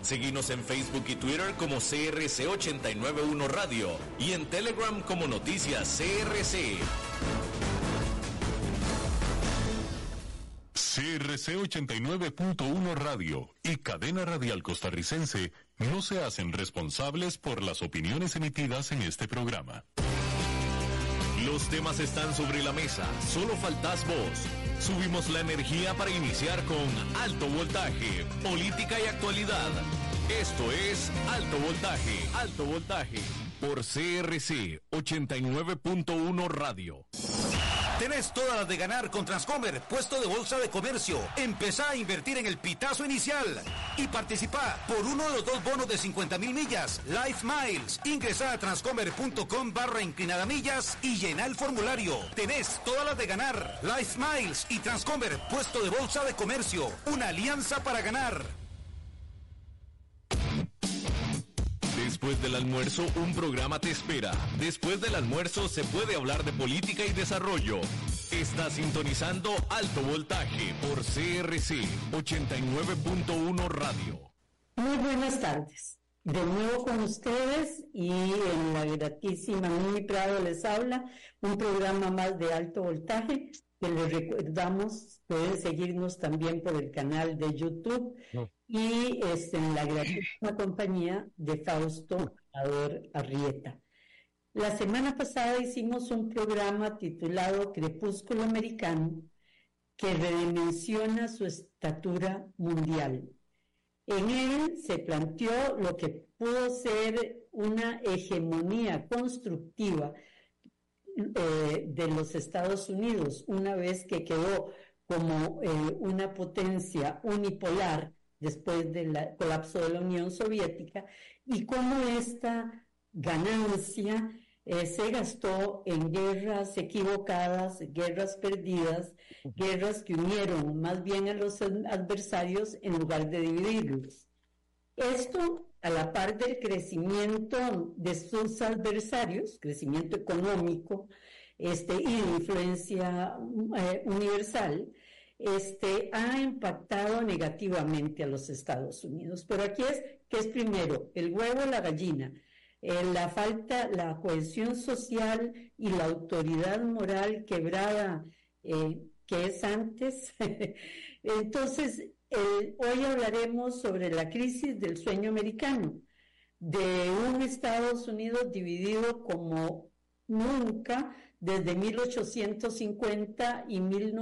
Seguinos en Facebook y Twitter como CRC891 Radio y en Telegram como Noticias CRC. CRC 89.1 Radio y Cadena Radial Costarricense no se hacen responsables por las opiniones emitidas en este programa. Los temas están sobre la mesa, solo faltás vos. Subimos la energía para iniciar con Alto Voltaje, política y actualidad. Esto es Alto Voltaje, por CRC 89.1 Radio. Tenés todas las de ganar con Transcomer, puesto de bolsa de comercio. Empezá a invertir en el pitazo inicial y participá por uno de los 2 bonos de 50,000 millas, Life Miles. Ingresá a transcomer.com/inclinada-millas y llená el formulario. Tenés todas las de ganar. Life Miles y Transcomer, puesto de bolsa de comercio. Una alianza para ganar. Después del almuerzo, un programa te espera. Después del almuerzo se puede hablar de política y desarrollo. Está sintonizando Alto Voltaje por CRC 89.1 Radio. Muy buenas tardes. De nuevo con ustedes y en la gratísima Mimi Prado les habla, un programa más de Alto Voltaje que les recordamos, pueden seguirnos también por el canal de YouTube y en la gratísima compañía de Fausto Amador Arrieta. La semana pasada hicimos un programa titulado Crepúsculo Americano que redimensiona su estatura mundial. En él se planteó lo que pudo ser una hegemonía constructiva de los Estados Unidos, una vez que quedó como una potencia unipolar después del colapso de la Unión Soviética, y cómo esta ganancia se gastó en guerras equivocadas, guerras perdidas, guerras que unieron más bien a los adversarios en lugar de dividirlos. Esto a la par del crecimiento de sus adversarios, crecimiento económico y de influencia universal, ha impactado negativamente a los Estados Unidos. Pero aquí ¿qué es primero? ¿El huevo o la gallina? La cohesión social y la autoridad moral quebrada que es antes. Entonces, hoy hablaremos sobre la crisis del sueño americano, de un Estados Unidos dividido como nunca desde 1850 y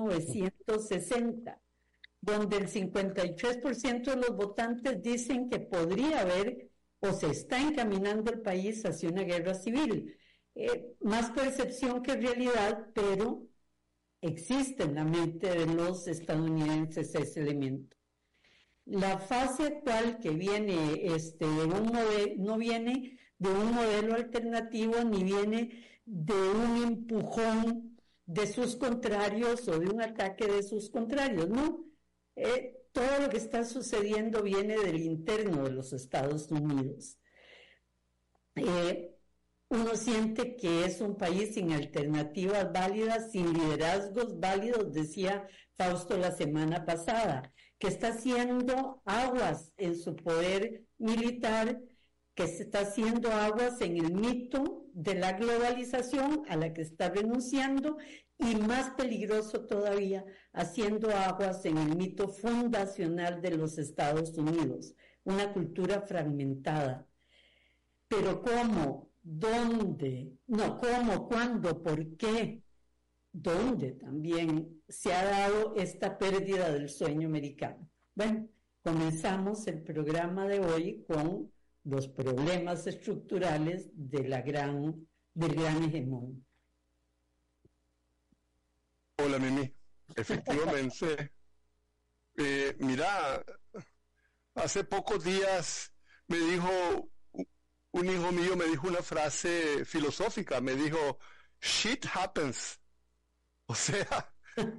1960, donde el 53% de los votantes dicen que podría haber o se está encaminando el país hacia una guerra civil. Más percepción que realidad, pero existe en la mente de los estadounidenses ese elemento. La fase actual que viene no viene de un modelo alternativo ni viene de un empujón de sus contrarios o de un ataque de sus contrarios, ¿no? Todo lo que está sucediendo viene del interno de los Estados Unidos. Uno siente que es un país sin alternativas válidas, sin liderazgos válidos, decía Fausto la semana pasada, que está haciendo aguas en su poder militar, que se está haciendo aguas en el mito de la globalización a la que está renunciando, y más peligroso todavía, haciendo aguas en el mito fundacional de los Estados Unidos, una cultura fragmentada. Pero ¿cómo? ¿Dónde? No, ¿cómo? ¿Cuándo? ¿Por qué? ¿Dónde también se ha dado esta pérdida del sueño americano? Bueno, comenzamos el programa de hoy con los problemas estructurales del gran hegemón. Hola, Mimi. Efectivamente, mira, hace pocos días me dijo un hijo mío, me dijo una frase filosófica, me dijo, shit happens. O sea,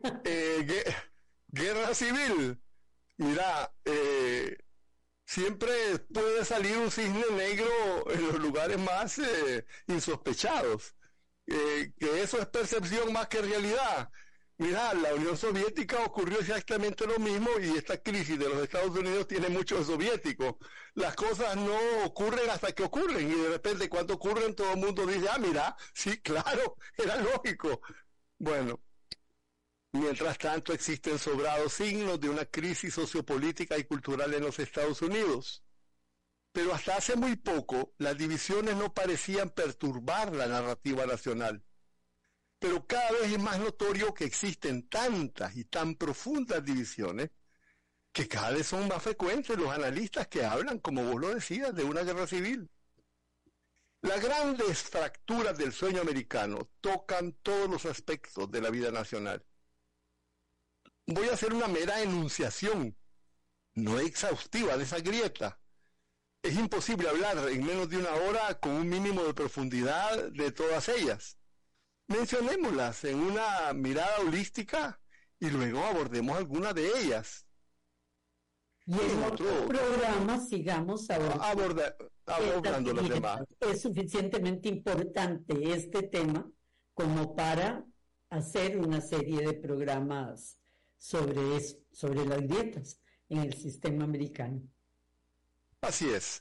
guerra civil. Mira, siempre puede salir un cisne negro en los lugares más insospechados. Que eso es percepción más que realidad. Mira, la Unión Soviética ocurrió exactamente lo mismo y esta crisis de los Estados Unidos tiene mucho de soviético. Las cosas no ocurren hasta que ocurren y de repente cuando ocurren todo el mundo dice, mira, sí, claro, era lógico. Bueno, mientras tanto existen sobrados signos de una crisis sociopolítica y cultural en los Estados Unidos. Pero hasta hace muy poco las divisiones no parecían perturbar la narrativa nacional. Pero cada vez es más notorio que existen tantas y tan profundas divisiones que cada vez son más frecuentes los analistas que hablan, como vos lo decías, de una guerra civil. Las grandes fracturas del sueño americano tocan todos los aspectos de la vida nacional. Voy a hacer una mera enunciación, no exhaustiva, de esa grieta. Es imposible hablar en menos de una hora con un mínimo de profundidad de todas ellas. Mencionémoslas en una mirada holística y luego abordemos algunas de ellas. Y en otro programa sigamos abordando los demás. Es suficientemente importante este tema como para hacer una serie de programas sobre eso, sobre las grietas en el sistema americano. Así es.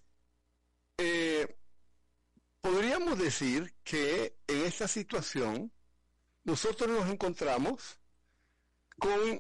Podríamos decir que en esta situación nosotros nos encontramos con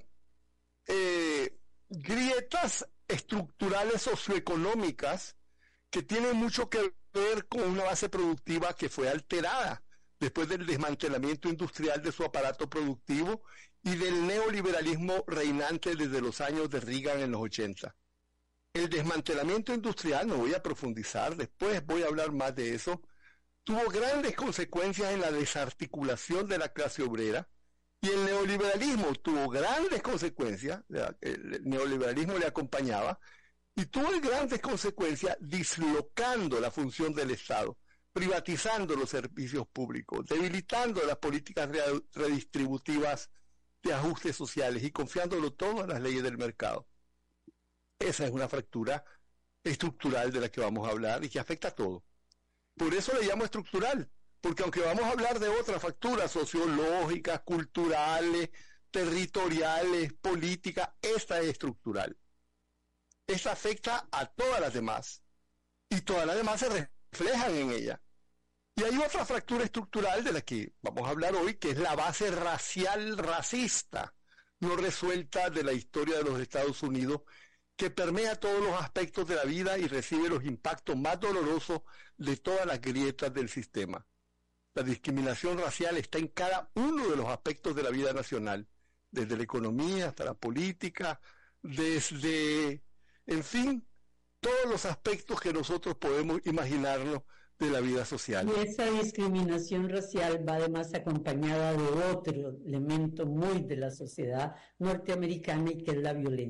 grietas estructurales socioeconómicas que tienen mucho que ver con una base productiva que fue alterada después del desmantelamiento industrial de su aparato productivo y del neoliberalismo reinante desde los años de Reagan en los 80. El desmantelamiento industrial, no voy a profundizar, después voy a hablar más de eso, tuvo grandes consecuencias en la desarticulación de la clase obrera y el neoliberalismo tuvo grandes consecuencias, el neoliberalismo le acompañaba, y tuvo grandes consecuencias dislocando la función del Estado, privatizando los servicios públicos, debilitando las políticas redistributivas de ajustes sociales y confiándolo todo a las leyes del mercado. Esa es una fractura estructural de la que vamos a hablar y que afecta a todo. Por eso le llamo estructural, porque aunque vamos a hablar de otras fracturas sociológicas, culturales, territoriales, políticas, esta es estructural. Esta afecta a todas las demás y todas las demás se reflejan en ella. Y hay otra fractura estructural de la que vamos a hablar hoy, que es la base racial racista no resuelta de la historia de los Estados Unidos, que permea todos los aspectos de la vida y recibe los impactos más dolorosos de todas las grietas del sistema. La discriminación racial está en cada uno de los aspectos de la vida nacional, desde la economía hasta la política, desde, en fin, todos los aspectos que nosotros podemos imaginarnos de la vida social. Y esa discriminación racial va además acompañada de otro elemento muy de la sociedad norteamericana y que es la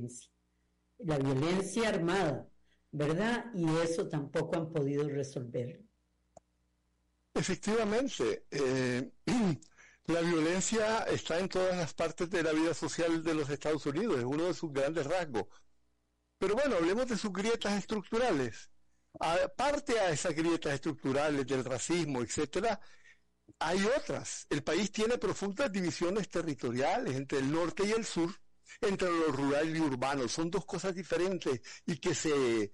violencia armada, ¿verdad? Y eso tampoco han podido resolver. Efectivamente, la violencia está en todas las partes de la vida social de los Estados Unidos, es uno de sus grandes rasgos. Pero bueno, hablemos de sus grietas estructurales. Aparte a esas grietas estructurales del racismo, etcétera, hay otras. El país tiene profundas divisiones territoriales entre el norte y el sur, entre lo rural y urbano. Son dos cosas diferentes y que se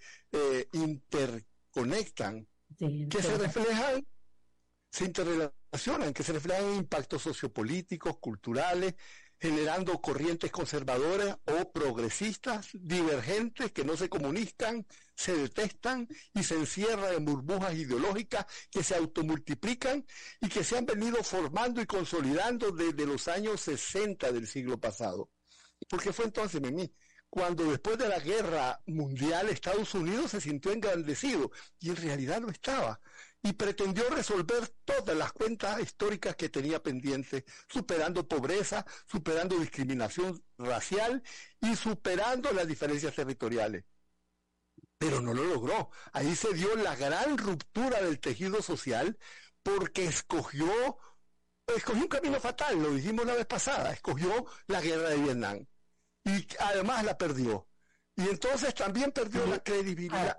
interconectan, sí, que se reflejan, se interrelacionan, que se reflejan en impactos sociopolíticos, culturales, generando corrientes conservadoras o progresistas, divergentes, que no se comunican, se detestan y se encierran en burbujas ideológicas que se automultiplican y que se han venido formando y consolidando desde los años 60 del siglo pasado. Porque fue entonces, Mimi, cuando después de la guerra mundial Estados Unidos se sintió engrandecido, y en realidad lo estaba, y pretendió resolver todas las cuentas históricas que tenía pendientes, superando pobreza, superando discriminación racial y superando las diferencias territoriales. Pero no lo logró. Ahí se dio la gran ruptura del tejido social porque escogió un camino fatal, lo dijimos la vez pasada, escogió la guerra de Vietnam. Y además la perdió. Y entonces también perdió la credibilidad.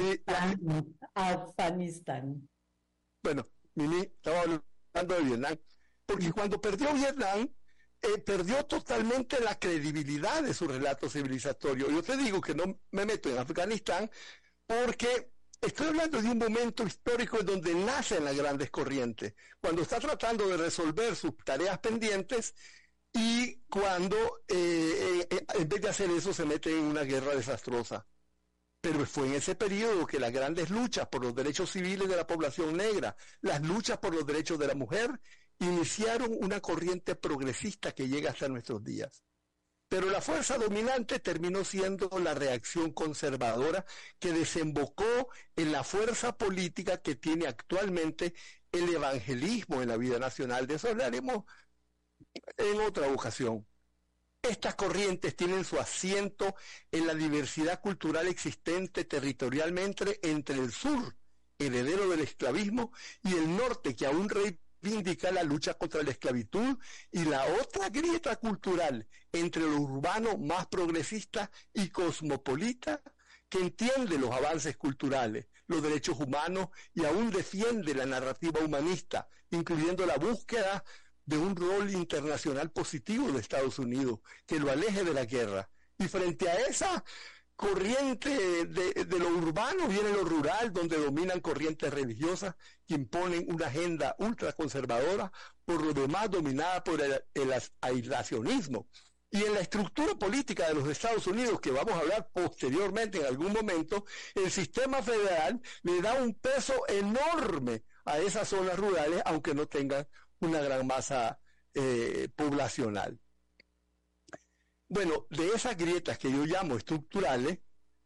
Afganistán. Bueno, Mimi, estaba hablando de Vietnam. Porque cuando perdió Vietnam, perdió totalmente la credibilidad de su relato civilizatorio. Yo te digo que no me meto en Afganistán porque estoy hablando de un momento histórico en donde nacen las grandes corrientes, cuando está tratando de resolver sus tareas pendientes y cuando en vez de hacer eso se mete en una guerra desastrosa. Pero fue en ese periodo que las grandes luchas por los derechos civiles de la población negra, las luchas por los derechos de la mujer, iniciaron una corriente progresista que llega hasta nuestros días. Pero la fuerza dominante terminó siendo la reacción conservadora que desembocó en la fuerza política que tiene actualmente el evangelismo en la vida nacional. De eso hablaremos en otra ocasión. Estas corrientes tienen su asiento en la diversidad cultural existente territorialmente entre el sur, heredero del esclavismo, y el norte, que aún reivindica la lucha contra la esclavitud, y la otra grieta cultural entre lo urbano más progresista y cosmopolita, que entiende los avances culturales, los derechos humanos y aún defiende la narrativa humanista, incluyendo la búsqueda de un rol internacional positivo de Estados Unidos, que lo aleje de la guerra. Y frente a esa corriente de lo urbano viene lo rural, donde dominan corrientes religiosas que imponen una agenda ultraconservadora, por lo demás dominada por el aislacionismo. Y en la estructura política de los Estados Unidos, que vamos a hablar posteriormente en algún momento, el sistema federal le da un peso enorme a esas zonas rurales, aunque no tengan una gran masa poblacional. Bueno, de esas grietas que yo llamo estructurales,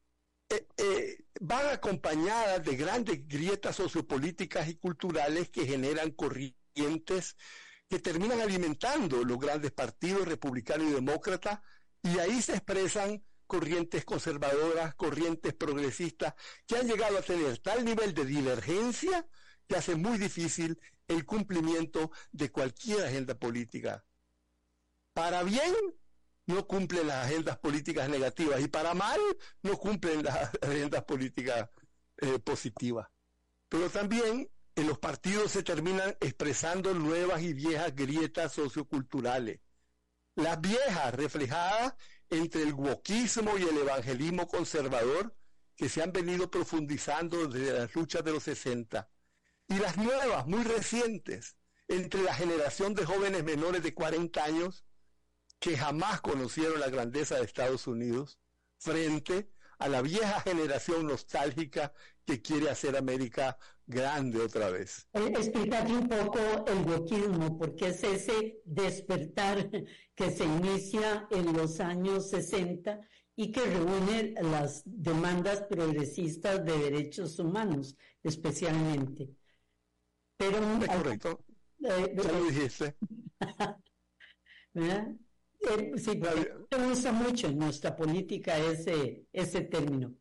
van acompañadas de grandes grietas sociopolíticas y culturales que generan corrientes que terminan alimentando los grandes partidos republicano y demócrata, y ahí se expresan corrientes conservadoras, corrientes progresistas, que han llegado a tener tal nivel de divergencia que hace muy difícil el cumplimiento de cualquier agenda política. Para bien, no cumplen las agendas políticas negativas, y para mal, no cumplen las agendas políticas positivas. Pero también en los partidos se terminan expresando nuevas y viejas grietas socioculturales. Las viejas reflejadas entre el wokismo y el evangelismo conservador, que se han venido profundizando desde las luchas de los 60. Y las nuevas, muy recientes, entre la generación de jóvenes menores de 40 años que jamás conocieron la grandeza de Estados Unidos, frente a la vieja generación nostálgica que quiere hacer América grande otra vez. Explícate un poco el wokismo, porque es ese despertar que se inicia en los años 60 y que reúne las demandas progresistas de derechos humanos, especialmente. Pero es correcto, ya lo dijiste. ¿Verdad? Sí, se usa mucho en nuestra política ese término.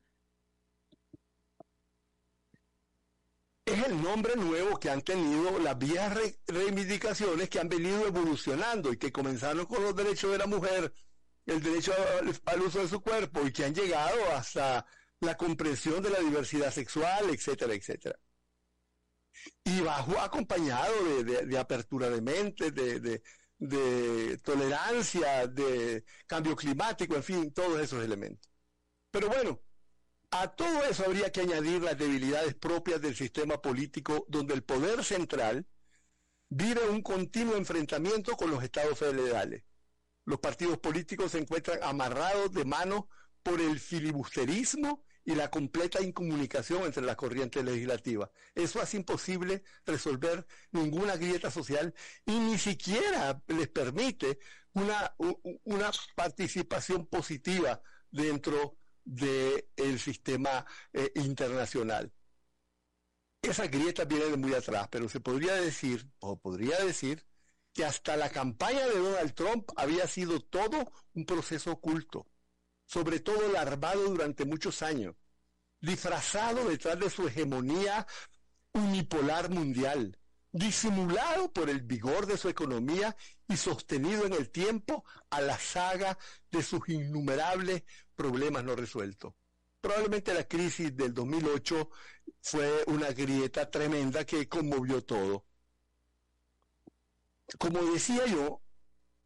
Es el nombre nuevo que han tenido las viejas reivindicaciones que han venido evolucionando y que comenzaron con los derechos de la mujer, el derecho al uso de su cuerpo, y que han llegado hasta la comprensión de la diversidad sexual, etcétera, etcétera. Y acompañado de apertura de mente, de tolerancia, de cambio climático, en fin, todos esos elementos. Pero bueno, a todo eso habría que añadir las debilidades propias del sistema político, donde el poder central vive un continuo enfrentamiento con los estados federales. Los partidos políticos se encuentran amarrados de mano por el filibusterismo y la completa incomunicación entre las corrientes legislativas. Eso hace imposible resolver ninguna grieta social y ni siquiera les permite una participación positiva dentro del sistema internacional. Esas grietas vienen de muy atrás, pero se podría decir que hasta la campaña de Donald Trump había sido todo un proceso oculto, sobre todo larvado durante muchos años, disfrazado detrás de su hegemonía unipolar mundial, disimulado por el vigor de su economía y sostenido en el tiempo a la saga de sus innumerables problemas no resueltos. Probablemente la crisis del 2008 fue una grieta tremenda que conmovió todo. Como decía yo,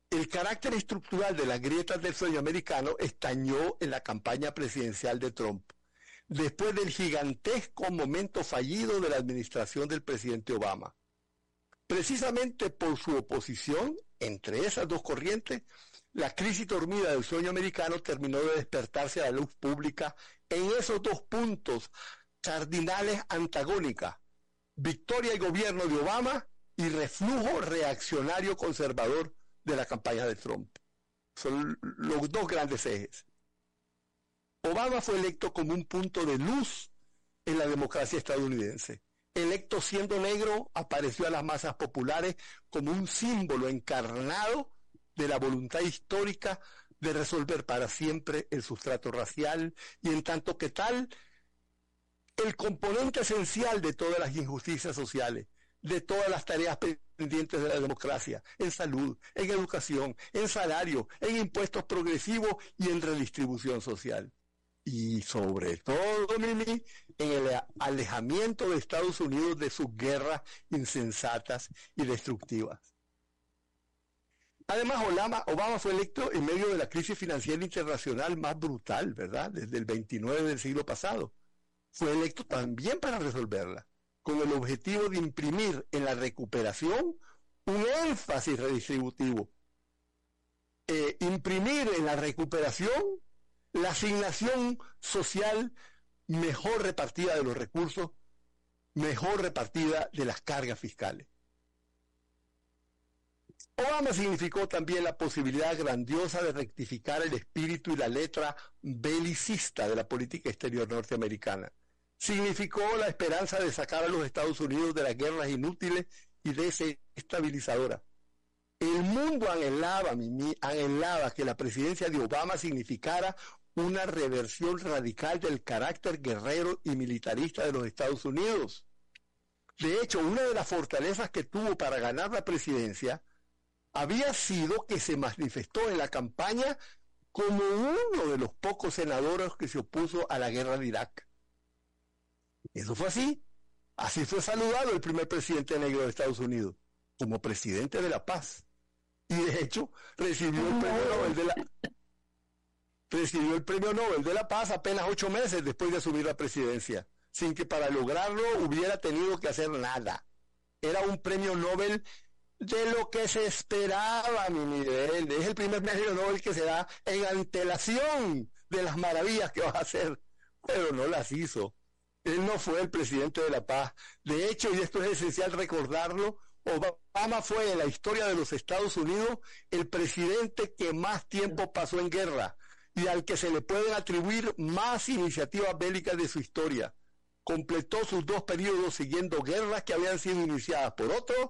El carácter estructural de las grietas del sueño americano estalló en la campaña presidencial de Trump, después del gigantesco momento fallido de la administración del presidente Obama. Precisamente por su oposición entre esas dos corrientes, la crisis dormida del sueño americano terminó de despertarse a la luz pública en esos dos puntos cardinales antagónicas: victoria y gobierno de Obama y reflujo reaccionario conservador de la campaña de Trump. Son los dos grandes ejes. Obama fue electo como un punto de luz en la democracia estadounidense. Electo siendo negro, apareció a las masas populares como un símbolo encarnado de la voluntad histórica de resolver para siempre el sustrato racial, y en tanto que tal, el componente esencial de todas las injusticias sociales, de todas las tareas pendientes de la democracia, en salud, en educación, en salario, en impuestos progresivos y en redistribución social. Y sobre todo, Mimi, en el alejamiento de Estados Unidos de sus guerras insensatas y destructivas. Además, Obama fue electo en medio de la crisis financiera internacional más brutal, ¿verdad?, desde el 29 del siglo pasado. Fue electo también para resolverla, con el objetivo de imprimir en la recuperación un énfasis redistributivo. Imprimir en la recuperación la asignación social mejor repartida de los recursos, mejor repartida de las cargas fiscales. Obama significó también la posibilidad grandiosa de rectificar el espíritu y la letra belicista de la política exterior norteamericana. Significó la esperanza de sacar a los Estados Unidos de las guerras inútiles y desestabilizadoras. El mundo anhelaba que la presidencia de Obama significara una reversión radical del carácter guerrero y militarista de los Estados Unidos. De hecho, una de las fortalezas que tuvo para ganar la presidencia había sido que se manifestó en la campaña como uno de los pocos senadores que se opuso a la guerra de Irak. Eso fue así. Así fue saludado el primer presidente negro de Estados Unidos, como presidente de la paz. Y de hecho, recibió el premio Nobel de la Paz apenas 8 meses después de asumir la presidencia, sin que para lograrlo hubiera tenido que hacer nada. Era un premio Nobel de lo que se esperaba, mi nivel. Es el primer premio Nobel que se da en antelación de las maravillas que va a hacer, pero no las hizo. Él no fue el presidente de la paz. De hecho, y esto es esencial recordarlo, Obama fue en la historia de los Estados Unidos el presidente que más tiempo pasó en guerra y al que se le pueden atribuir más iniciativas bélicas de su historia. Completó sus 2 periodos siguiendo guerras que habían sido iniciadas por otros,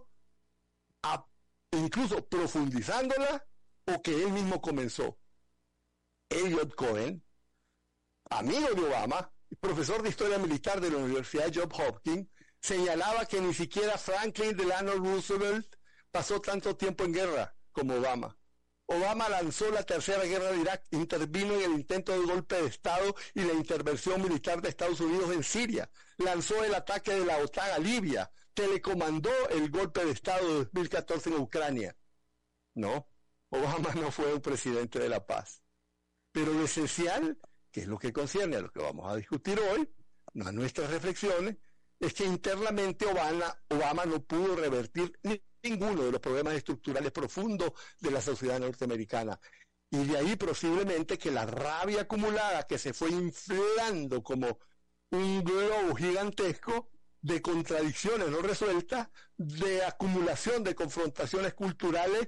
incluso profundizándolas, o que él mismo comenzó. Elliot Cohen, amigo de Obama, profesor de historia militar de la Universidad Johns Hopkins, señalaba que ni siquiera Franklin Delano Roosevelt pasó tanto tiempo en guerra como Obama. Obama lanzó la tercera guerra de Irak, intervino en el intento de golpe de Estado y la intervención militar de Estados Unidos en Siria, lanzó el ataque de la OTAN a Libia, telecomandó el golpe de Estado de 2014 en Ucrania. No, Obama no fue un presidente de la paz. Pero lo esencial, que es lo que concierne a lo que vamos a discutir hoy, no a nuestras reflexiones, es que internamente Obama no pudo revertir ninguno de los problemas estructurales profundos de la sociedad norteamericana. Y de ahí posiblemente que la rabia acumulada que se fue inflando como un globo gigantesco de contradicciones no resueltas, de acumulación de confrontaciones culturales,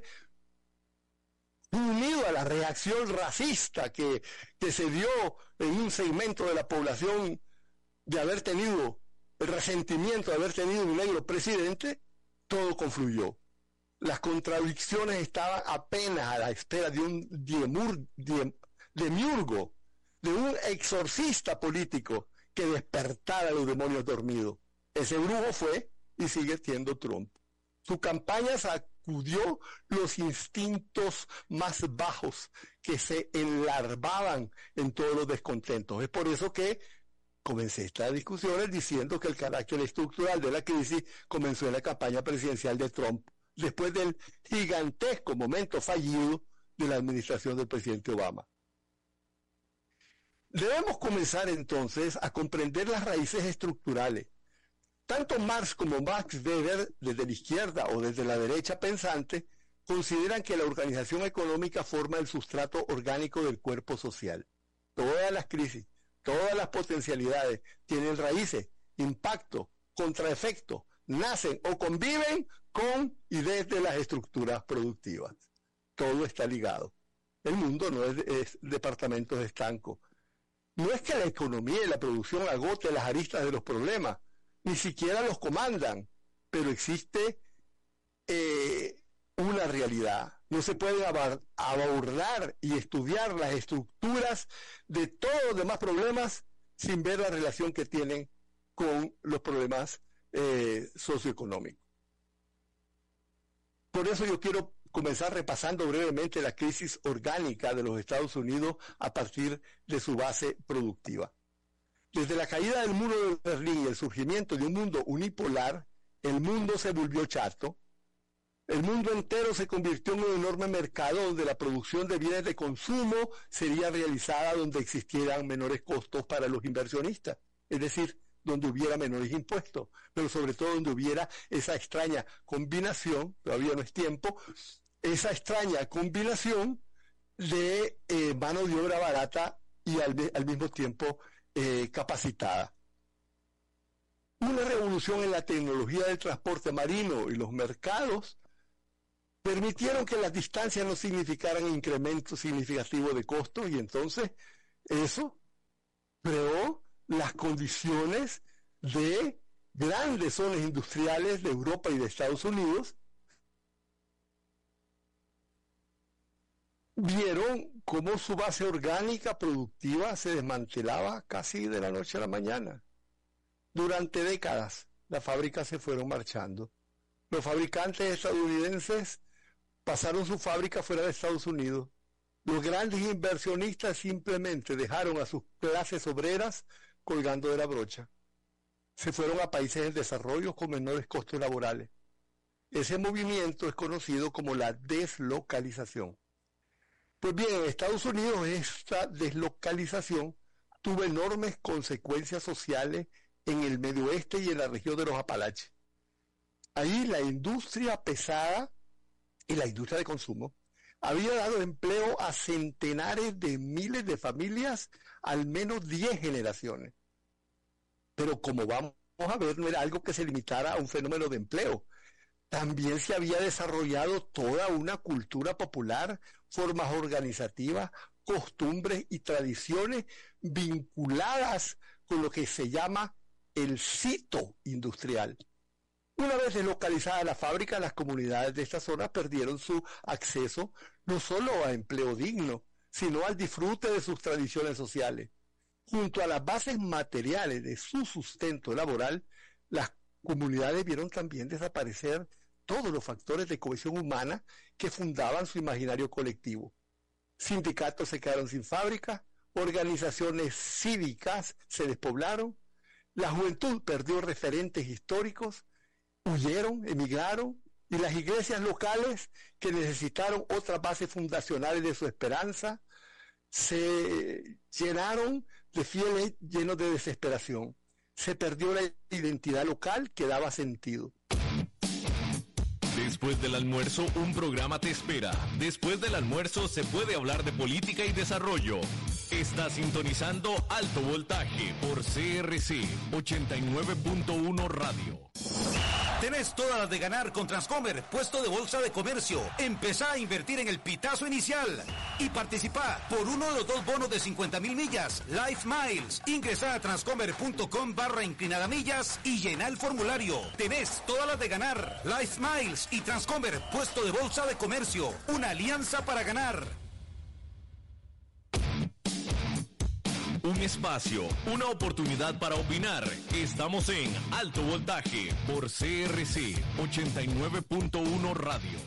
unido a la reacción racista que se dio en un segmento de la población de haber tenido el resentimiento de haber tenido un negro presidente, todo confluyó. Las contradicciones estaban apenas a la espera de un demiurgo, de un exorcista político que despertara a los demonios dormidos. Ese brujo fue y sigue siendo Trump. Su campaña sacudió los instintos más bajos que se enlarvaban en todos los descontentos. Es por eso que comencé estas discusiones diciendo que el carácter estructural de la crisis comenzó en la campaña presidencial de Trump. después del gigantesco momento fallido de la administración del presidente Obama. Debemos comenzar entonces a comprender las raíces estructurales. Tanto Marx como Max Weber, desde la izquierda o desde la derecha pensante, consideran que la organización económica forma el sustrato orgánico del cuerpo social. Todas las crisis, todas las potencialidades tienen raíces, impacto, contraefecto, nacen o conviven con y desde las estructuras productivas. Todo está ligado. El mundo no es departamentos estancos. No es que la economía y la producción agote las aristas de los problemas, ni siquiera los comandan, pero existe una realidad. No se pueden abordar y estudiar las estructuras de todos los demás problemas sin ver la relación que tienen con los problemas socioeconómicos. Por eso yo quiero comenzar repasando brevemente la crisis orgánica de los Estados Unidos a partir de su base productiva. Desde la caída del muro de Berlín y el surgimiento de un mundo unipolar, el mundo se volvió chato. El mundo entero se convirtió en un enorme mercado donde la producción de bienes de consumo sería realizada donde existieran menores costos para los inversionistas, es decir, donde hubiera menores impuestos, pero sobre todo donde hubiera esa extraña combinación, todavía no es tiempo, esa extraña combinación de mano de obra barata y al mismo tiempo capacitada. Una revolución en la tecnología del transporte marino y los mercados permitieron que las distancias no significaran incrementos significativos de costos y entonces eso creó las condiciones de grandes zonas industriales de Europa y de Estados Unidos. Vieron cómo su base orgánica productiva se desmantelaba casi de la noche a la mañana. Durante décadas las fábricas se fueron marchando. Los fabricantes estadounidenses pasaron su fábrica fuera de Estados Unidos. Los grandes inversionistas simplemente dejaron a sus clases obreras colgando de la brocha. Se fueron a países en desarrollo con menores costos laborales. Ese movimiento es conocido como la deslocalización. Pues bien, en Estados Unidos esta deslocalización tuvo enormes consecuencias sociales en el Medio Oeste y en la región de los Apalaches. Ahí la industria pesada y la industria de consumo había dado empleo a centenares de miles de familias, al menos 10 generaciones. Pero como vamos a ver, no era algo que se limitara a un fenómeno de empleo. También se había desarrollado toda una cultura popular, formas organizativas, costumbres y tradiciones vinculadas con lo que se llama el sito industrial. Una vez deslocalizada la fábrica, las comunidades de esta zona perdieron su acceso no solo a empleo digno, sino al disfrute de sus tradiciones sociales. Junto a las bases materiales de su sustento laboral, las comunidades vieron también desaparecer todos los factores de cohesión humana que fundaban su imaginario colectivo. Sindicatos se quedaron sin fábrica, organizaciones cívicas se despoblaron, la juventud perdió referentes históricos, huyeron, emigraron, y las iglesias locales, que necesitaron otras bases fundacionales de su esperanza, se llenaron de fieles llenos de desesperación. Se perdió la identidad local que daba sentido. Después del almuerzo, un programa te espera. Después del almuerzo se puede hablar de política y desarrollo. Está sintonizando Alto Voltaje por CRC 89.1 Radio. Tenés todas las de ganar con Transcomer, puesto de bolsa de comercio. Empezá a invertir en el pitazo inicial y participá por uno de los 2 bonos de 50,000 millas, Life Miles. Ingresá a transcomer.com/millas y llená el formulario. Tenés todas las de ganar, Life Miles y Transcomer, puesto de bolsa de comercio. Una alianza para ganar. Un espacio, una oportunidad para opinar. Estamos en Alto Voltaje por CRC 89.1 Radio.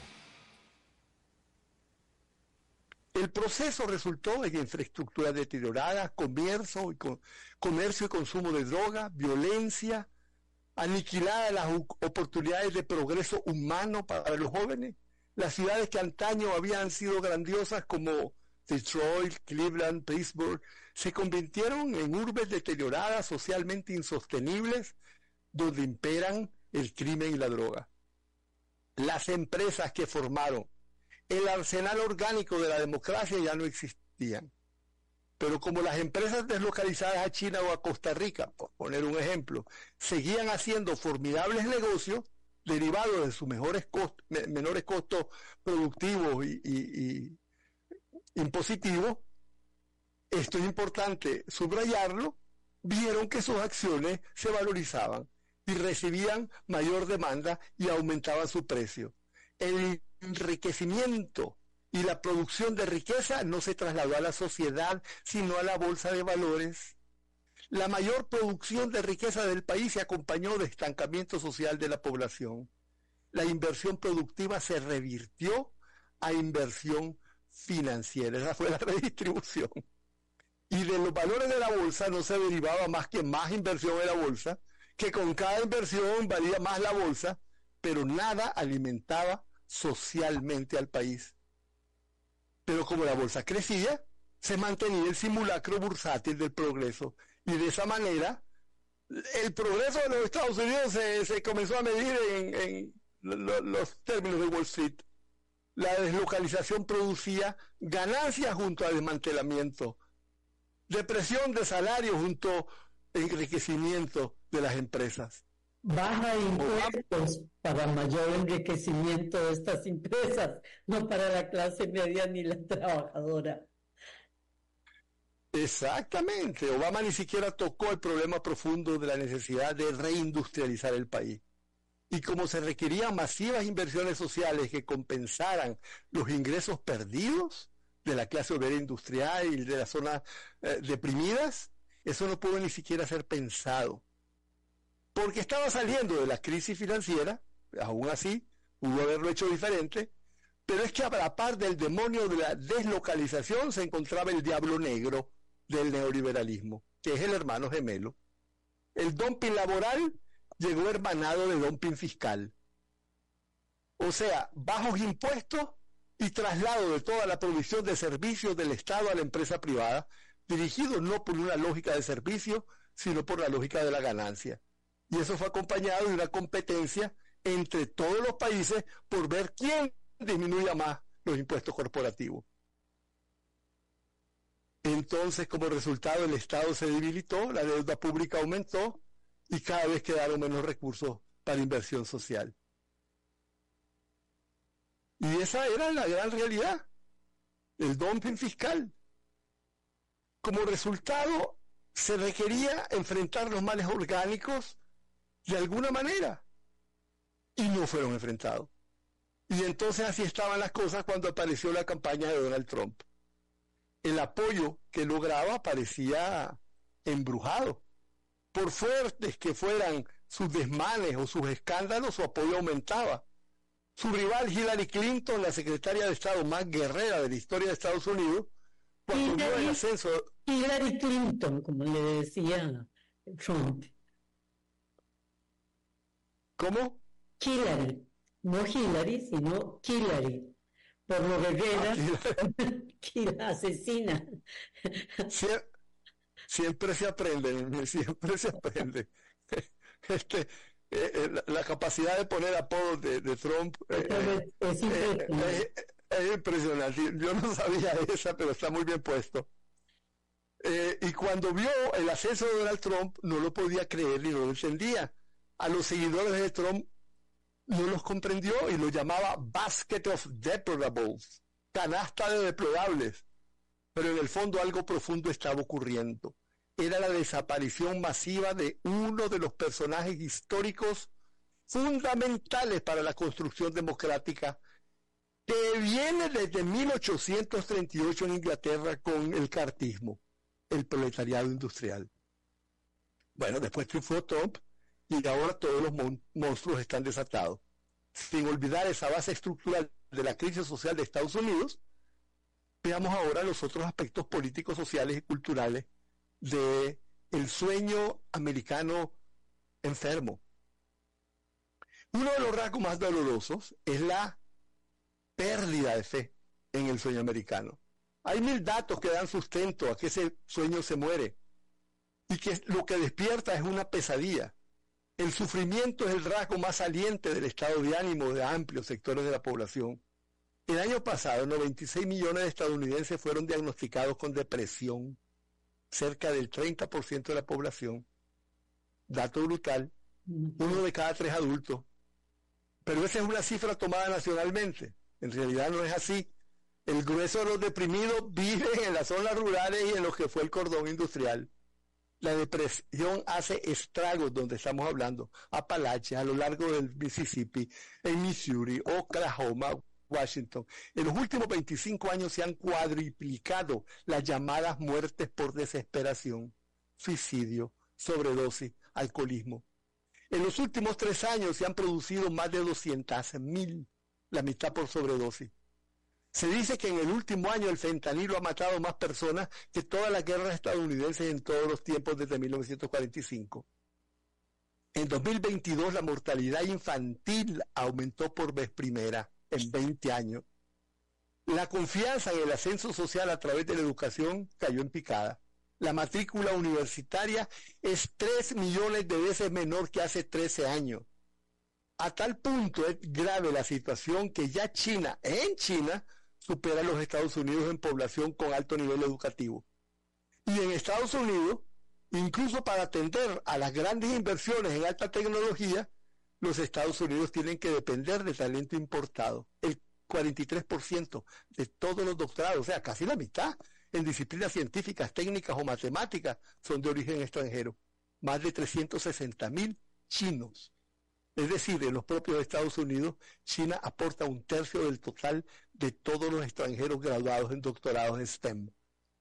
El proceso resultó en infraestructura deteriorada, comercio y consumo de droga, violencia, aniquiladas las oportunidades de progreso humano para los jóvenes. Las ciudades que antaño habían sido grandiosas como Detroit, Cleveland, Pittsburgh, se convirtieron en urbes deterioradas, socialmente insostenibles, donde imperan el crimen y la droga. Las empresas que formaron el arsenal orgánico de la democracia ya no existían. Pero como las empresas deslocalizadas a China o a Costa Rica, por poner un ejemplo, seguían haciendo formidables negocios derivados de sus menores costos productivos y impositivos, esto es importante subrayarlo, vieron que sus acciones se valorizaban y recibían mayor demanda y aumentaban su precio. El enriquecimiento y la producción de riqueza no se trasladó a la sociedad, sino a la bolsa de valores. La mayor producción de riqueza del país se acompañó de estancamiento social de la población. La inversión productiva se revirtió a inversión financiera. Esa fue la redistribución. Y de los valores de la bolsa no se derivaba más que más inversión en la bolsa, que con cada inversión valía más la bolsa, pero nada alimentaba socialmente al país. Pero como la bolsa crecía, se mantenía el simulacro bursátil del progreso, y de esa manera el progreso de los Estados Unidos se comenzó a medir en los términos de Wall Street. La deslocalización producía ganancias junto a desmantelamiento, depresión de salarios junto a enriquecimiento de las empresas. Baja de impuestos para mayor enriquecimiento de estas empresas, no para la clase media ni la trabajadora. Exactamente. Obama ni siquiera tocó el problema profundo de la necesidad de reindustrializar el país. Y como se requerían masivas inversiones sociales que compensaran los ingresos perdidos de la clase obrera industrial y de las zonas deprimidas, eso no pudo ni siquiera ser pensado. Porque estaba saliendo de la crisis financiera, aún así, pudo haberlo hecho diferente, pero es que a la par del demonio de la deslocalización se encontraba el diablo negro del neoliberalismo, que es el hermano gemelo. El dumping laboral llegó hermanado de dumping fiscal. O sea, bajos impuestos y traslado de toda la provisión de servicios del Estado a la empresa privada, dirigidos no por una lógica de servicio, sino por la lógica de la ganancia. Y eso fue acompañado de una competencia entre todos los países por ver quién disminuía más los impuestos corporativos. Entonces, como resultado, el Estado se debilitó, la deuda pública aumentó y cada vez quedaron menos recursos para inversión social. Y esa era la gran realidad, el dumping fiscal. Como resultado, se requería enfrentar los males orgánicos de alguna manera, y no fueron enfrentados. Y entonces así estaban las cosas cuando apareció la campaña de Donald Trump. El apoyo que lograba parecía embrujado. Por fuertes que fueran sus desmanes o sus escándalos, su apoyo aumentaba. Su rival Hillary Clinton, la secretaria de Estado más guerrera de la historia de Estados Unidos, cuando vio el ascenso... Hillary Clinton, como le decía Trump. ¿Cómo? Hillary, no Hillary, sino Hillary, por lo guerrera, la asesina. Siempre se aprende, siempre se aprende. La capacidad de poner apodos de Trump es impresionante. Yo no sabía esa, pero está muy bien puesto. Y cuando vio el ascenso de Donald Trump, no lo podía creer ni no lo entendía. A los seguidores de Trump no los comprendió y lo llamaba basket of deplorables, canasta de deplorables. Pero en el fondo algo profundo estaba ocurriendo. Era la desaparición masiva de uno de los personajes históricos fundamentales para la construcción democrática, que viene desde 1838 en Inglaterra con el cartismo, el proletariado industrial. Bueno, después triunfó Trump y ahora todos los monstruos están desatados. Sin olvidar esa base estructural de la crisis social de Estados Unidos, veamos ahora los otros aspectos políticos, sociales y culturales de el sueño americano enfermo, Uno de los rasgos más dolorosos es la pérdida de fe en el sueño americano. Hay 1000 datos que dan sustento a que ese sueño se muere y que lo que despierta es una pesadilla. El sufrimiento es el rasgo más saliente del estado de ánimo de amplios sectores de la población. El año pasado, 96 millones de estadounidenses fueron diagnosticados con depresión, cerca del 30% de la población. Dato brutal, 1 de cada 3 adultos. Pero esa es una cifra tomada nacionalmente. En realidad no es así. El grueso de los deprimidos vive en las zonas rurales y en lo que fue el cordón industrial. La depresión hace estragos donde estamos hablando, Apalaches, a lo largo del Mississippi, en Missouri, Oklahoma, Washington. En los últimos 25 años se han cuadriplicado las llamadas muertes por desesperación, suicidio, sobredosis, alcoholismo. En los últimos 3 años se han producido más de 200,000, la mitad por sobredosis. Se dice que en el último año el fentanilo ha matado más personas que todas las guerras estadounidenses en todos los tiempos desde 1945. En 2022 la mortalidad infantil aumentó por vez primera en 20 años. La confianza en el ascenso social a través de la educación cayó en picada. La matrícula universitaria es 3 millones de veces menor que hace 13 años. A tal punto es grave la situación que ya China supera a los Estados Unidos en población con alto nivel educativo. Y en Estados Unidos, incluso para atender a las grandes inversiones en alta tecnología, los Estados Unidos tienen que depender de talento importado. El 43% de todos los doctorados, o sea, casi la mitad, en disciplinas científicas, técnicas o matemáticas, son de origen extranjero. Más de 360,000 chinos. Es decir, en los propios Estados Unidos, China aporta 1/3 del total de todos los extranjeros graduados en doctorados en STEM.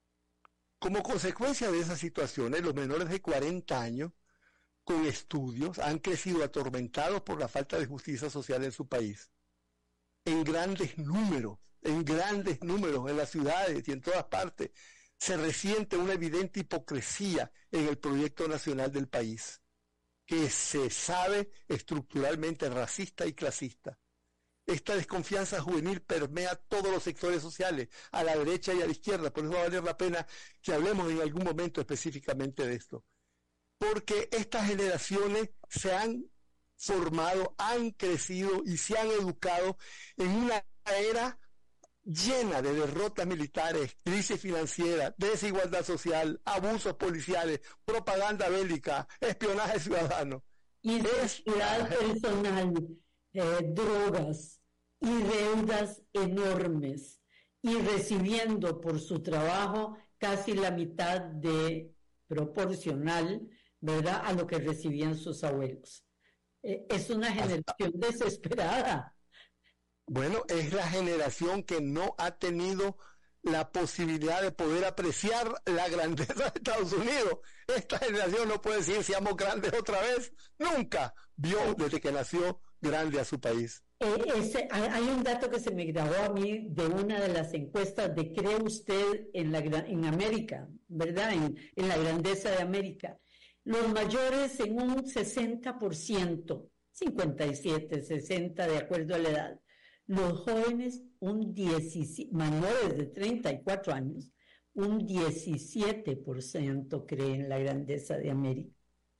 Como consecuencia de esas situaciones, los menores de 40 años con estudios han crecido atormentados por la falta de justicia social en su país. En grandes números en las ciudades y en todas partes, se resiente una evidente hipocresía en el proyecto nacional del país, que se sabe estructuralmente racista y clasista. Esta desconfianza juvenil permea todos los sectores sociales, a la derecha y a la izquierda. Por eso va a valer la pena que hablemos en algún momento específicamente de esto. Porque estas generaciones se han formado, han crecido y se han educado en una era llena de derrotas militares, crisis financiera, desigualdad social, abusos policiales, propaganda bélica, espionaje ciudadano. Inseguridad personal, drogas y deudas enormes, y recibiendo por su trabajo casi la mitad de proporcional, ¿verdad?, a lo que recibían sus abuelos. Es una generación desesperada. Bueno, es la generación que no ha tenido la posibilidad de poder apreciar la grandeza de Estados Unidos. Esta generación no puede decir seamos grandes otra vez. Nunca vio desde que nació grande a su país. Hay un dato que se me grabó a mí de una de las encuestas de ¿cree usted en América? ¿Verdad? En la grandeza de América. Los mayores en un 60%, 57, 60 de acuerdo a la edad. Los jóvenes, menores de 34 años, un 17% creen en la grandeza de América.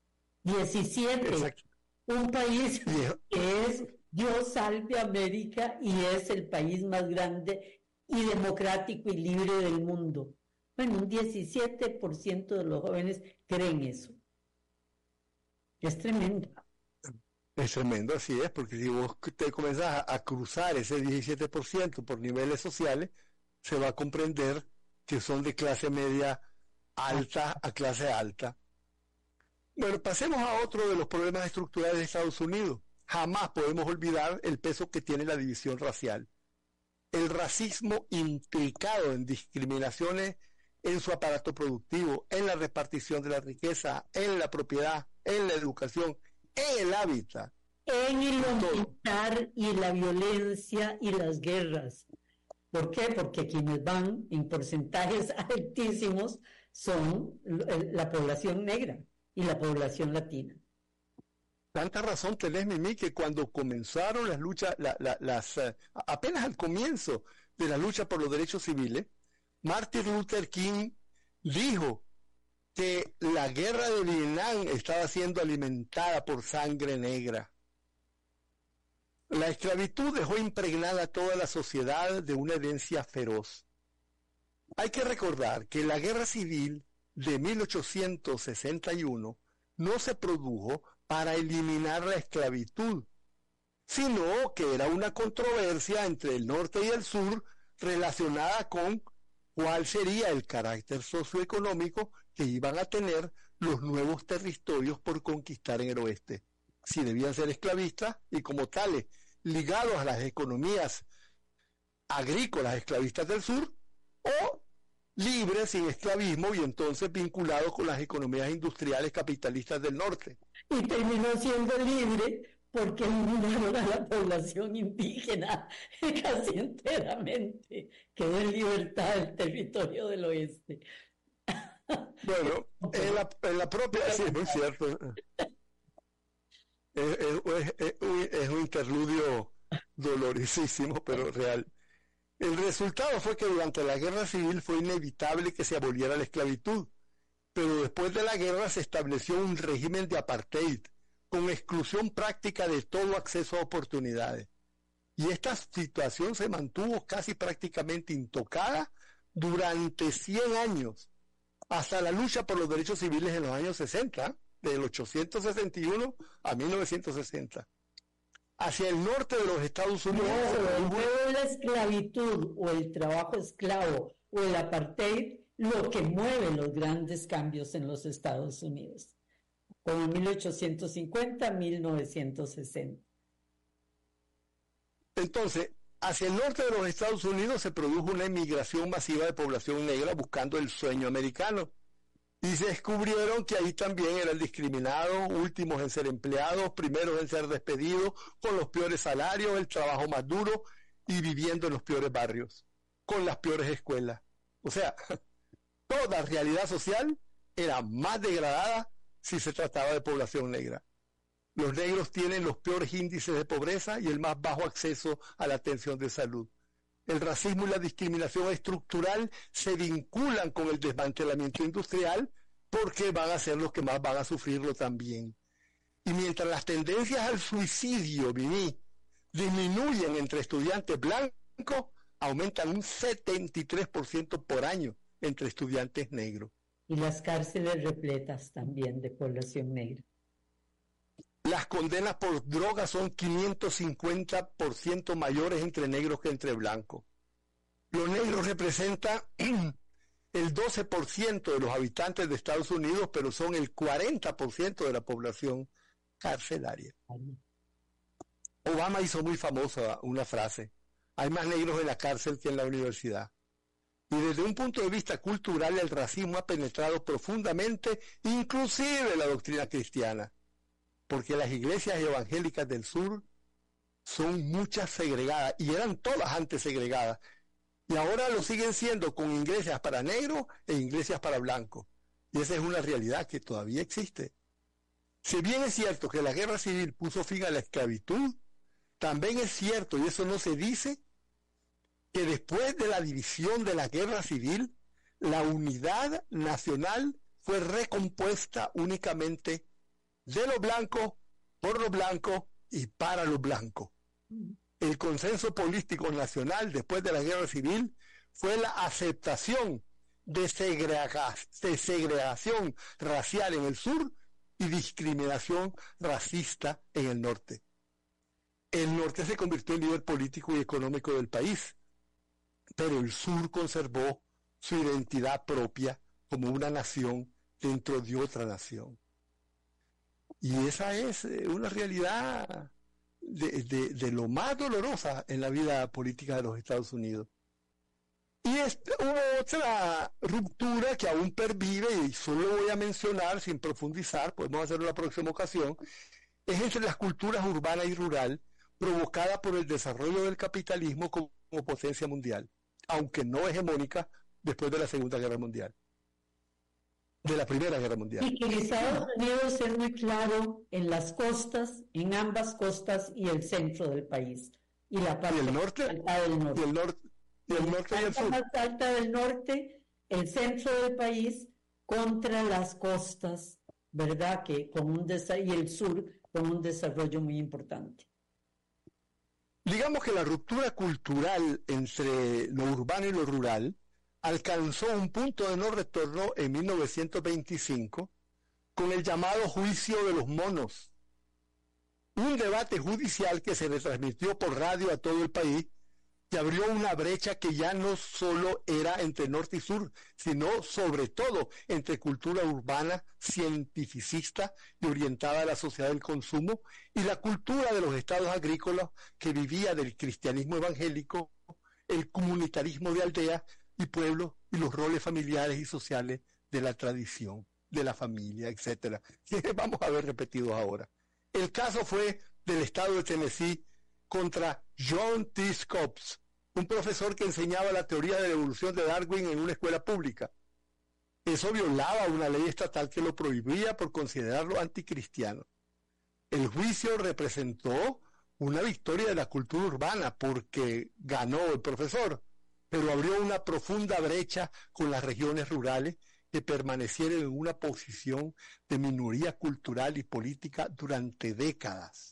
17. Exacto. Un país que es Dios salve América y es el país más grande y democrático y libre del mundo. Bueno, un 17% de los jóvenes creen eso. Es tremendo. Es tremendo, así es, porque si vos te comenzás a cruzar ese 17% por niveles sociales, se va a comprender que son de clase media alta a clase alta. Bueno, pasemos a otro de los problemas estructurales de Estados Unidos. Jamás podemos olvidar el peso que tiene la división racial. El racismo implicado en discriminaciones en su aparato productivo, en la repartición de la riqueza, en la propiedad, en la educación, en el hábitat. En el militar y la violencia y las guerras. ¿Por qué? Porque quienes van en porcentajes altísimos son la población negra y la población latina. Tanta razón tenés, Mimi, que cuando comenzaron las luchas, apenas al comienzo de la lucha por los derechos civiles, Martin Luther King dijo que la guerra de Vietnam estaba siendo alimentada por sangre negra. La esclavitud dejó impregnada a toda la sociedad de una herencia feroz. Hay que recordar que la guerra civil de 1861 no se produjo para eliminar la esclavitud, sino que era una controversia entre el norte y el sur relacionada con cuál sería el carácter socioeconómico que iban a tener los nuevos territorios por conquistar en el oeste. Si debían ser esclavistas y como tales ligados a las economías agrícolas esclavistas del sur, o libres sin esclavismo y entonces vinculados con las economías industriales capitalistas del norte. Y terminó siendo libre porque eliminaron a la población indígena casi enteramente. Quedó en libertad el territorio del oeste. Bueno, en la propia, sí, es muy cierto. Es un interludio dolorosísimo, pero real. El resultado fue que durante la guerra civil fue inevitable que se aboliera la esclavitud, pero después de la guerra se estableció un régimen de apartheid, con exclusión práctica de todo acceso a oportunidades. Y esta situación se mantuvo casi prácticamente intocada durante 100 años, hasta la lucha por los derechos civiles en los años 60, del 861 a 1960. Hacia el norte de los Estados Unidos. No, la esclavitud o el trabajo esclavo o el apartheid lo que mueve los grandes cambios en los Estados Unidos, como 1850 1960. Entonces, hacia el norte de los Estados Unidos se produjo una emigración masiva de población negra buscando el sueño americano. Y se descubrieron que ahí también eran discriminados, últimos en ser empleados, primeros en ser despedidos, con los peores salarios, el trabajo más duro y viviendo en los peores barrios, con las peores escuelas. O sea, toda realidad social era más degradada si se trataba de población negra. Los negros tienen los peores índices de pobreza y el más bajo acceso a la atención de salud. El racismo y la discriminación estructural se vinculan con el desmantelamiento industrial porque van a ser los que más van a sufrirlo también. Y mientras las tendencias al suicidio, disminuyen entre estudiantes blancos, aumentan un 73% por año entre estudiantes negros. Y las cárceles repletas también de población negra. Las condenas por drogas son 550% mayores entre negros que entre blancos. Los negros representan el 12% de los habitantes de Estados Unidos, pero son el 40% de la población carcelaria. Obama hizo muy famosa una frase: hay más negros en la cárcel que en la universidad. Y desde un punto de vista cultural, el racismo ha penetrado profundamente, inclusive la doctrina cristiana, porque las iglesias evangélicas del sur son muchas segregadas, y eran todas antes segregadas, y ahora lo siguen siendo con iglesias para negros e iglesias para blancos. Y esa es una realidad que todavía existe. Si bien es cierto que la guerra civil puso fin a la esclavitud, también es cierto, y eso no se dice, que después de la división de la guerra civil, la unidad nacional fue recompuesta únicamente de los blancos, por los blancos y para los blancos. El consenso político nacional después de la guerra civil fue la aceptación de segregación racial en el sur y discriminación racista en el norte. El norte se convirtió en líder político y económico del país, pero el sur conservó su identidad propia como una nación dentro de otra nación. Y esa es una realidad de lo más dolorosa en la vida política de los Estados Unidos. Y hubo otra ruptura que aún pervive, y solo voy a mencionar sin profundizar, podemos hacerlo en la próxima ocasión, es entre las culturas urbana y rural, provocada por el desarrollo del capitalismo como potencia mundial, aunque no hegemónica después de la Segunda Guerra Mundial. de la Primera Guerra Mundial. Y que Estados Unidos es muy claro en las costas, en ambas costas y el centro del país. Y la parte del norte, alta del norte. Y el norte y el sur. La más alta del norte, el centro del país contra las costas, ¿verdad? Que y el sur con un desarrollo muy importante. Digamos que la ruptura cultural entre lo urbano y lo rural alcanzó un punto de no retorno en 1925 con el llamado Juicio de los Monos, un debate judicial que se retransmitió por radio a todo el país, que abrió una brecha que ya no solo era entre norte y sur, sino sobre todo entre cultura urbana, cientificista y orientada a la sociedad del consumo, y la cultura de los estados agrícolas que vivía del cristianismo evangélico, el comunitarismo de aldea y pueblo, y los roles familiares y sociales de la tradición, de la familia, etc. Que vamos a ver repetidos ahora. El caso fue del estado de Tennessee contra John T. Scopes, un profesor que enseñaba la teoría de la evolución de Darwin en una escuela pública. Eso violaba una ley estatal que lo prohibía por considerarlo anticristiano. El juicio representó una victoria de la cultura urbana porque ganó el profesor, pero abrió una profunda brecha con las regiones rurales que permanecieron en una posición de minoría cultural y política durante décadas.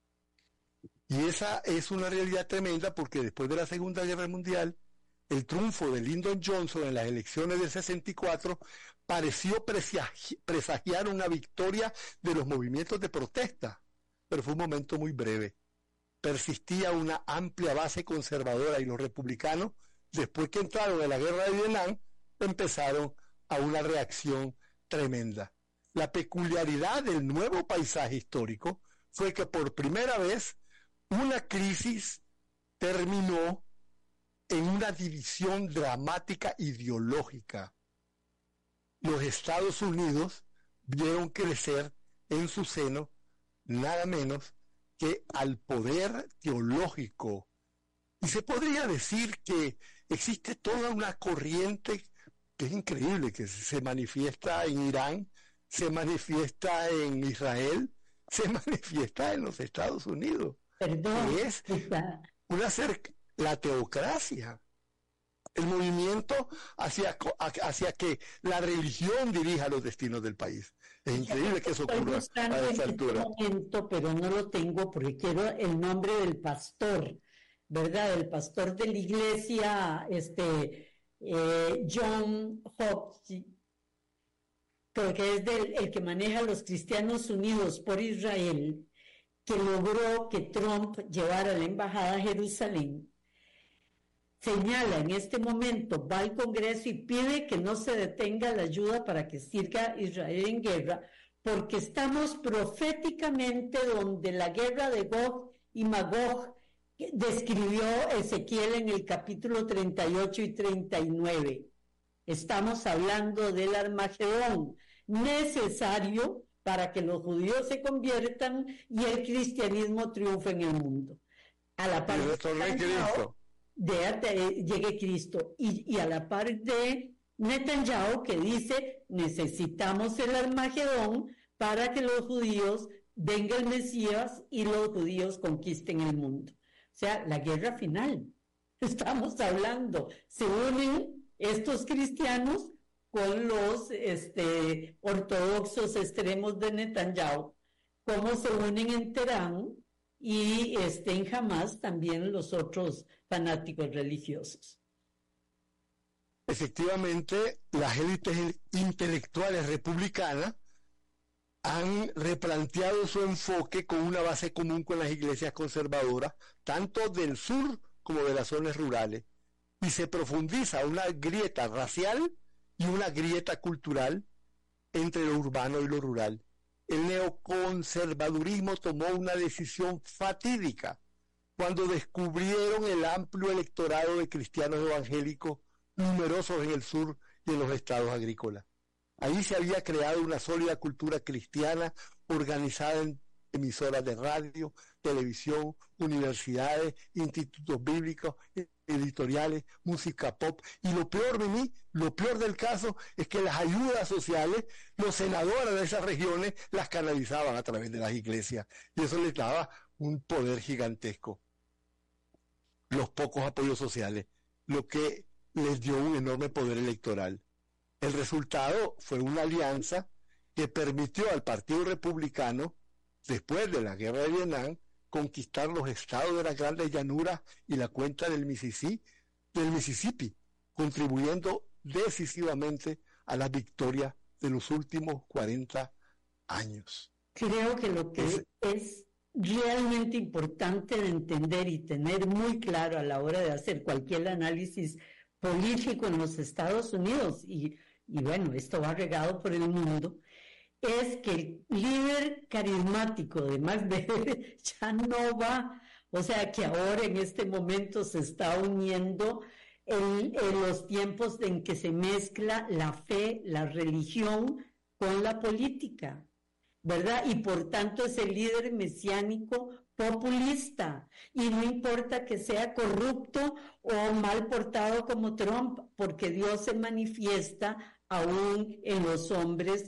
Y esa es una realidad tremenda porque después de la Segunda Guerra Mundial, el triunfo de Lyndon Johnson en las elecciones del 64 pareció presagiar una victoria de los movimientos de protesta, pero fue un momento muy breve. Persistía una amplia base conservadora y los republicanos, después que entraron en la guerra de Vietnam, empezaron a una reacción tremenda. La peculiaridad del nuevo paisaje histórico fue que por primera vez una crisis terminó en una división dramática ideológica. Los Estados Unidos vieron crecer en su seno nada menos que al poder teológico. Y se podría decir que existe toda una corriente que es increíble, que se manifiesta en Irán, se manifiesta en Israel, se manifiesta en los Estados Unidos. Perdón, es la teocracia, el movimiento hacia que la religión dirija los destinos del país. Es increíble que eso ocurra a esta altura. Momento, pero no lo tengo porque quiero el nombre del pastor, ¿verdad? El pastor de la iglesia, John Hopkins, porque es el que maneja a los cristianos unidos por Israel, que logró que Trump llevara la embajada a Jerusalén. Señala en este momento, va al Congreso y pide que no se detenga la ayuda para que siga Israel en guerra, porque estamos proféticamente donde la guerra de Gog y Magog describió Ezequiel en el capítulo 38 y 39. Estamos hablando del Armagedón necesario para que los judíos se conviertan y el cristianismo triunfe en el mundo. A la par llegue Cristo y a la par de Netanyahu, que dice necesitamos el Armagedón para que los judíos venga el Mesías y los judíos conquisten el mundo. O sea, la guerra final. Estamos hablando, se unen estos cristianos con los ortodoxos extremos de Netanyahu, como se unen en Teherán y en Hamas también los otros fanáticos religiosos. Efectivamente, las élites intelectuales republicanas han replanteado su enfoque con una base común con las iglesias conservadoras, tanto del sur como de las zonas rurales, y se profundiza una grieta racial y una grieta cultural entre lo urbano y lo rural. El neoconservadurismo tomó una decisión fatídica cuando descubrieron el amplio electorado de cristianos evangélicos numerosos en el sur y en los estados agrícolas. Ahí se había creado una sólida cultura cristiana organizada en emisoras de radio, televisión, universidades, institutos bíblicos, editoriales, música pop. Y lo peor de mí, lo peor del caso, es que las ayudas sociales, los senadores de esas regiones las canalizaban a través de las iglesias. Y eso les daba un poder gigantesco. Los pocos apoyos sociales, lo que les dio un enorme poder electoral. El resultado fue una alianza que permitió al Partido Republicano, después de la Guerra de Vietnam, conquistar los estados de las grandes llanuras y la cuenca del Mississippi, contribuyendo decisivamente a la victoria de los últimos 40 años. Creo que lo que es realmente importante de entender y tener muy claro a la hora de hacer cualquier análisis político en los Estados Unidos, y bueno, esto va regado por el mundo, es que el líder carismático de McVeigh ya no va, o sea que ahora en este momento se está uniendo en los tiempos en que se mezcla la fe, la religión con la política, ¿verdad? Y por tanto es el líder mesiánico populista, y no importa que sea corrupto o mal portado como Trump, porque Dios se manifiesta aún en los hombres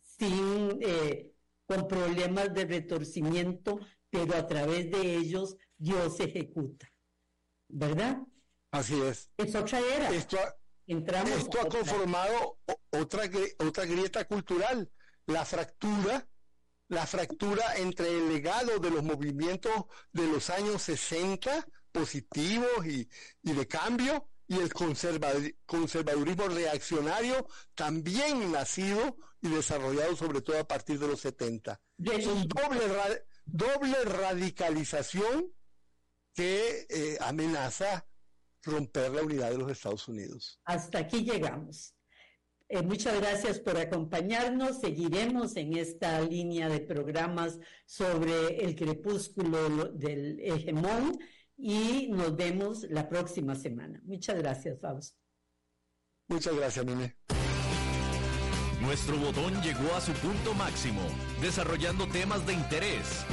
con problemas de retorcimiento, pero a través de ellos Dios ejecuta, ¿verdad? Así es. Es otra era. Esto ha conformado otra grieta cultural, la fractura entre el legado de los movimientos de los años 60, positivos y de cambio, y el conservadurismo reaccionario, también nacido y desarrollado sobre todo a partir de los 70. Son doble radicalización que amenaza romper la unidad de los Estados Unidos. Hasta aquí llegamos. Muchas gracias por acompañarnos. Seguiremos en esta línea de programas sobre el crepúsculo del hegemón y nos vemos la próxima semana. Muchas gracias, Fausto. Muchas gracias, Mine. Nuestro botón llegó a su punto máximo, desarrollando temas de interés,